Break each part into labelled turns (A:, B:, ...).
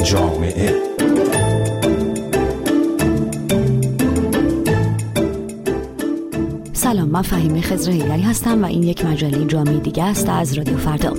A: جامعه.
B: سلام، من فهیمه خضر هیدری هستم و این یک مجله جامعه دیگه است از رادیو فردا.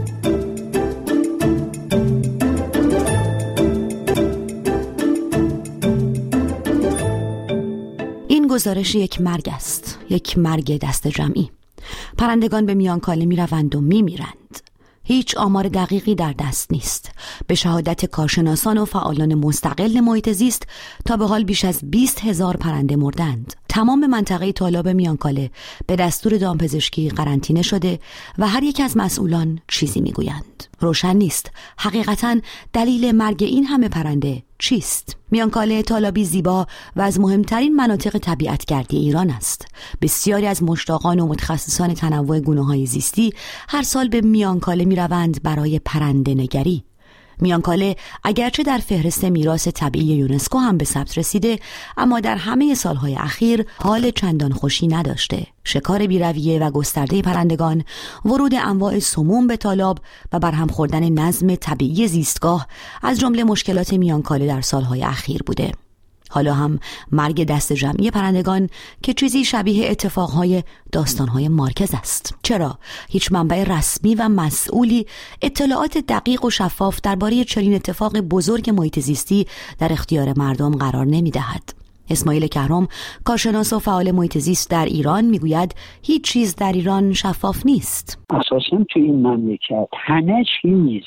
B: این گزارش یک مرگ است، یک مرگ دست جمعی. پرندگان به میانکاله می روند و می میرند. هیچ آمار دقیقی در دست نیست. به شهادت کارشناسان و فعالان مستقل محیط زیست تا به حال بیش از 20,000 پرنده مردند. تمام منطقه تالاب میانکاله به دستور دامپزشکی قرنطینه شده و هر یک از مسئولان چیزی میگویند. روشن نیست حقیقتاً دلیل مرگ این همه پرنده چیست؟ میانکاله تالابی زیبا و از مهمترین مناطق طبیعتگردی ایران است. بسیاری از مشتاقان و متخصصان تنوع گونه‌های زیستی هر سال به میانکاله میروند برای پرنده نگری. میانکاله اگرچه در فهرست میراث طبیعی یونسکو هم به ثبت رسیده، اما در همه سالهای اخیر حال چندان خوشی نداشته. شکار بی‌رویه و گسترده پرندگان، ورود انواع سموم به تالاب و برهم خوردن نظم طبیعی زیستگاه از جمله مشکلات میانکاله در سالهای اخیر بوده. حالا هم مرگ دست جمعی پرندگان که چیزی شبیه اتفاقهای داستانهای مارکز است. چرا هیچ منبع رسمی و مسئولی اطلاعات دقیق و شفاف درباره چنین اتفاق بزرگ محیط زیستی در اختیار مردم قرار نمی‌دهد؟ اسماعیل کهرم، کارشناس و فعال محیط زیست در ایران، میگوید هیچ چیز در ایران شفاف نیست.
C: اساساً تو این مملکت همه چیز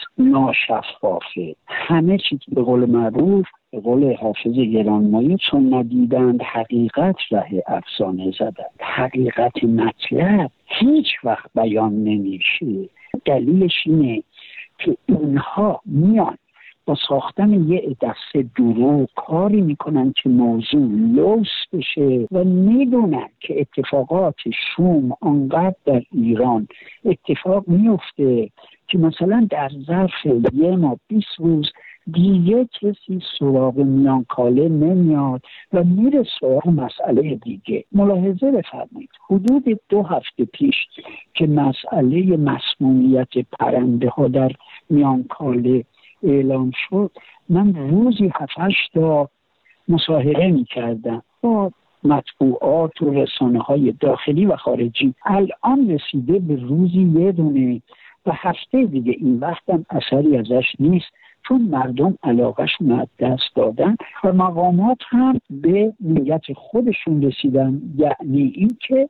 C: ناشفافه. همه چیز به قول معروف، به قول حافظ گرانمایه، چون ندیدند حقیقت ره افسانه زدند. حقیقت مطلب هیچ وقت بیان نمیشه. دلیلش اینه که اینها میان با ساختن یه دسته دروغ کاری میکنن که موضوع لوس بشه و میدونن که اتفاقات شوم آنقدر در ایران اتفاق میفته که مثلا در ظرف 1 ماه 20 روز دیگه کسی سراغ میانکاله نمیاد و میره سراغ مسئله دیگه. ملاحظه بفرمایید حدود 2 هفته پیش که مسئله مسمومیت پرنده ها در میانکاله اعلام شد، من روزی 7-8 تا مصاحبه می‌کردم با مطبوعات و رسانه‌های داخلی و خارجی. الان رسیده به روزی 1 دونه و هفته دیگه این وقتم اثری ازش نیست، چون مردم علاقه‌شون از دست دادن و مقامات هم به نیت خودشون رسیدن، یعنی اینکه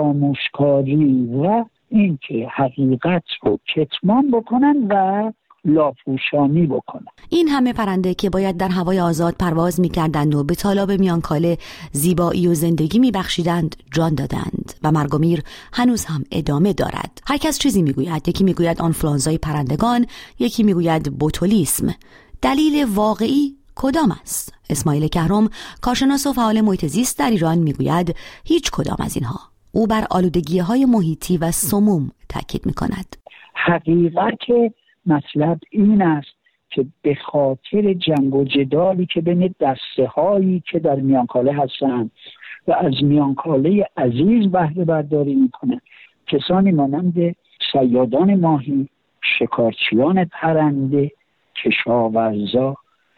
C: فراموشکاری و اینکه حقیقت رو کتمان بکنن و لاپوشانی بکنن.
B: این همه پرنده که باید در هوای آزاد پرواز می‌کردند و به تالاب میانکاله زیبایی و زندگی می‌بخشیدند، جان دادند و مرگ و میر هنوز هم ادامه دارد. هر کس چیزی میگوید. یکی میگوید آنفلوانزای پرندگان، یکی میگوید بوتولیسم. دلیل واقعی کدام است؟ اسماعیل کهرم، کارشناس و فعال محیط زیست در ایران، میگوید هیچ کدام از اینها. او بر آلودگی‌های محیطی و سموم تاکید می‌کند.
C: حقیقت مطلب این است که به خاطر جنگ و جدالی که بین دسته هایی که در میانکاله هستند و از میانکاله عزیز بهره برداری میکنند، کسانی مانند صیادان ماهی، شکارچیان پرنده، کشاورزا،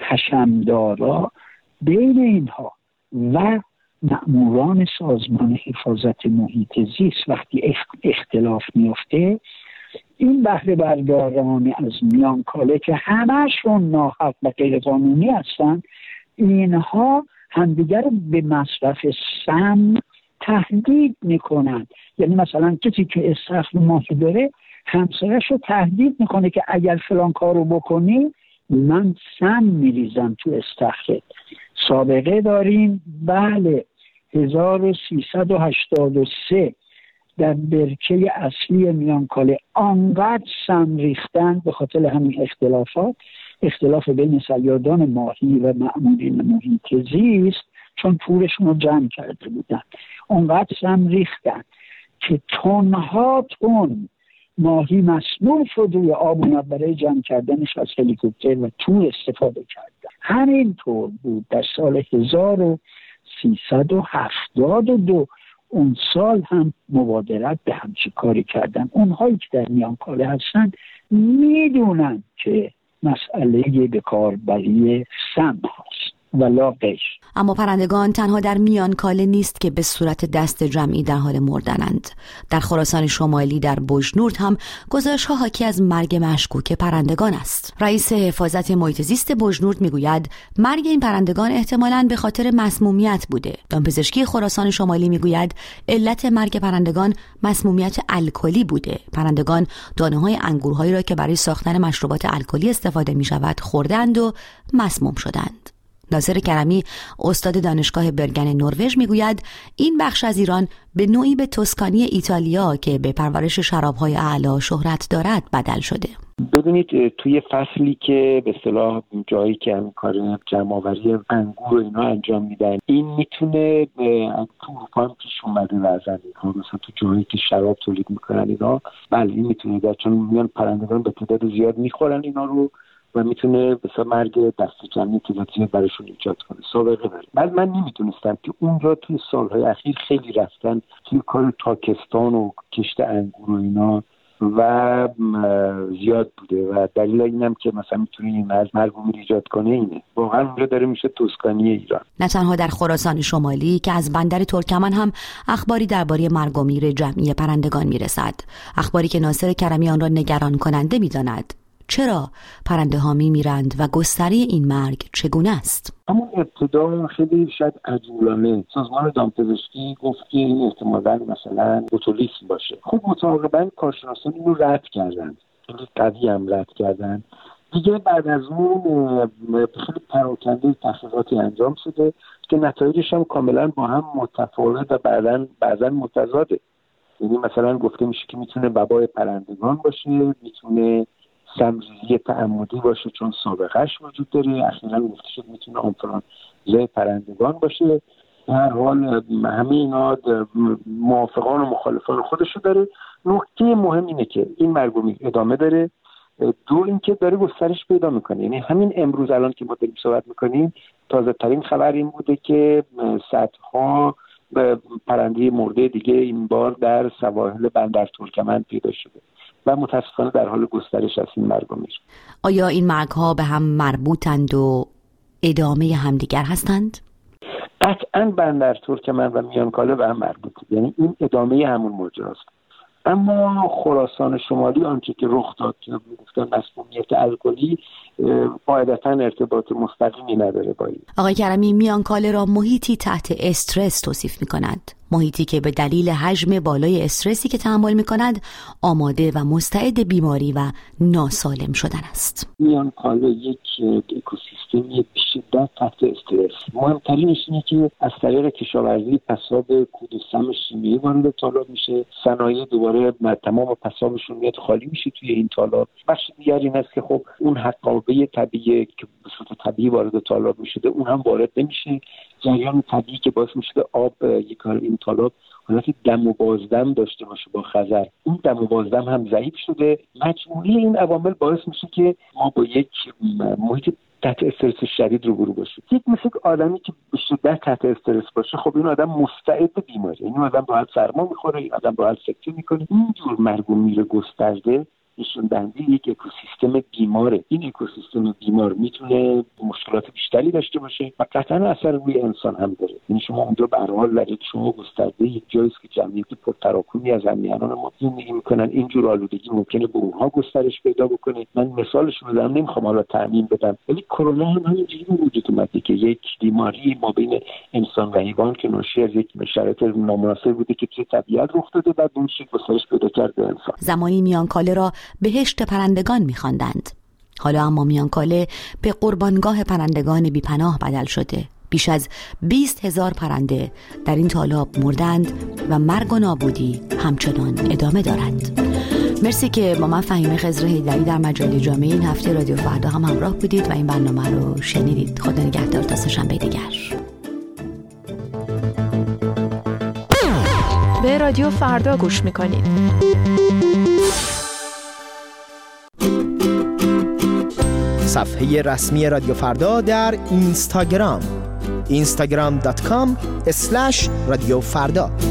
C: حشمدارا، بین اینها و مأموران سازمان حفاظت محیط زیست وقتی اختلاف میفته، این بهره برداران از میانکاله که همه‌شون ناحق و غیر قانونی هستن، اینها همدیگر رو به مصرف سم تهدید میکنن. یعنی مثلا کسی که استخر ماهی داره همسرش رو تهدید میکنه که اگر فلان کارو بکنی من سم میریزم تو استخرت. سابقه داریم. بله، 1383 در برکه اصلی میانکاله آنقدر سم ریختن به خاطر همین اختلاف بین صیادان ماهی و مأمورین محیط زیست، چون پولشون رو جمع کرده بودن، آنقدر سم ریختن که تنها تن ماهی مسموم شد روی آب اومد. برای جمع کردنش از هلیکوپتر و تور استفاده کردن. همینطور بود در سال 1372 اون سال هم مبادرت به همچین کاری کردن. اونهایی که در میانکاله هستن میدونن که مسئله به کاربری سم هست ولا غیر.
B: اما پرندگان تنها در میانکاله نیست که به صورت دست جمعی در حال مردنند. در خراسان شمالی در بجنورد هم گزارش‌ها حاکی از مرگ مشکوک پرندگان است. رئیس حفاظت محیط زیست بجنورد میگوید مرگ این پرندگان احتمالاً به خاطر مسمومیت بوده. دامپزشکی خراسان شمالی میگوید علت مرگ پرندگان مسمومیت الکلی بوده. پرندگان دانه‌های انگورهایی را که برای ساختن مشروبات الکلی استفاده می‌شود خوردند و مسموم شدند. ناصر کرمی استاد دانشگاه برگن نروژ میگوید این بخش از ایران به نوعی به توسکانی ایتالیا که به پرورش شراب‌های اعلی شهرت دارد بدل شده.
A: ببینید توی فصلی که به اصطلاح جایی که هم کار جمع‌آوری انگور و اینا انجام میدن، این میتونه تو اروپا هم پیش اومده وزن مثلا تو جایی که شراب تولید میکنن اینا، بله این میتونه در چون میان پرندگان به تعداد زیاد میخورن اینا رو و میتونه مثلا مرگ دست جمعی تلاتیه براشون ایجاد کنه. سابقه داره. بعد من نمیتونستم که اونجا توی سالهای اخیر خیلی رفتن توی کار تاکستان و کشت انگور و اینا و زیاد بوده و دلیل اینم که مثلا میتونه این مرگ رو ایجاد کنه اینه. واقعا اونجا داره میشه توسکانی ایران.
B: نه تنها در خراسان شمالی که از بندر ترکمن هم اخباری درباره مرگ و میر جمعی پرندگان میرسد. اخباری که ناصر کرمی آن را نگران کننده میداند. چرا پرنده ها میمیرند و گستره این مرگ چگونه است؟
A: همون ابتدا خیلی شاید عجولانه سازمان دامپزشکی گفت که این احتمالاً مثلا بوتولیسم باشه. خب متعاقباً کارشناسان اینو رد کردن. خیلی قوی هم رد کردن. دیگه بعد از اون خیلی پراکنده تحقیقاتی انجام شده که نتایجش هم کاملاً با هم متفاوت و بعداً متضاده. یعنی مثلا گفته میشه که میتونه وبای پرندگان باشه، میتونه سم‌ریزی تعمدی باشه چون سابقهش وجود داره، اخیراً گفته شد میتونه آنفلانزای پرندگان باشه. در حال همه اینا موافقان و مخالفان خودشو داره. نکته مهم اینه که این مرگ و میر ادامه داره. دو اینکه داره گسترش پیدا میکنه. یعنی همین امروز الان که ما داریم صحبت میکنیم تازه ترین خبر این بوده که صدها پرنده مرده دیگه این بار در سواحل بندر ترکمن پیدا شده و متاسفانه در حال گسترش است این مرگ و میر.
B: آیا این مرگ ها به هم مربوطند و ادامه همدیگر هستند؟
A: قطعاً بندر ترکمن و میانکاله به هم مربوطه. یعنی این ادامه همون ماجراست. اما خراسان شمالی آنچه که رخ داد که گفتن مسمومیت الکلی قاعدتاً ارتباط مستقیمی نداره با این.
B: آقای کرمی میانکاله را محیطی تحت استرس توصیف می‌کند. محیطی که به دلیل حجم بالای استرسی که تحمل می‌کند آماده و مستعد بیماری و ناسالم شدن است.
A: میانکاله یک اکوسیستمی به شدت تحت استرس. مهمترینش اینه که از طریق کشاورزی پساب کود و سم شیمیایی وارد تالاب میشه. صنایع دوباره تمام پسابشون میاد خالی میشه توی این تالاب. بخش دیگری این است که خب اون حقابه طبیعی که به صورت طبیعی وارد تالاب میشده اون هم وارد نمیشه. جریان طبیعی که باعث میشه آب این تالاب حالت دم و بازدم داشته باشه با خزر، اون دم و بازدم هم ضعیف شده. مجموعه این عوامل باعث میشه که ما با یک محیط تحت استرس شدید روبرو باشیم. یک مثل آدمی که به شدت تحت استرس باشه خب این آدم مستعد بیماری، این آدم راحت سرما میخوره، این آدم راحت سکته میکنه. اینجور مرگ و میر گسترده نشون دهنده یک اکوسیستم بیماره. این اکوسیستم بیمار میتونه مشکلات بیشتری داشته باشه و قطعا اثر روی انسان هم داره. یعنی شما اونجا به هر حال در شما گسترده یک جایی است که جمعیت پرتراکنی از همیهنان ما زندگی میکنن. اینجور آلودگی ممکنه به اونها گسترش پیدا بکنه. من مثالش رو بدم، نمیخوام حالا تعمیم بدم، ولی کرونا هم همینجوری وجود اومده که یک بیماری ما بین انسان و حیوان که ناشی از یک شرایط نامناسب بوده که توی طبیعت رخ داده بعد اون شکل گسترش پیدا کرد به انسان.
B: زمانی میانکاله را بهشت پرندگان می‌خواندند. حالا اما میانکاله به قربانگاه پرندگان بی‌پناه بدل شده. بیش از 20,000 پرنده در این تالاب مردند و مرگ و نابودی همچنان ادامه دارند. مرسی که با من فهیمه خضر حیدری در مجله جامعه این هفته رادیو فردا هم همراه بودید و این برنامه رو شنیدید. خدا نگهدار تا سه‌شنبه دیگر.
D: به رادیو فردا گوش می‌کنید.
E: صفحه رسمی رادیو فردا در اینستاگرام instagram.com/رادیو فردا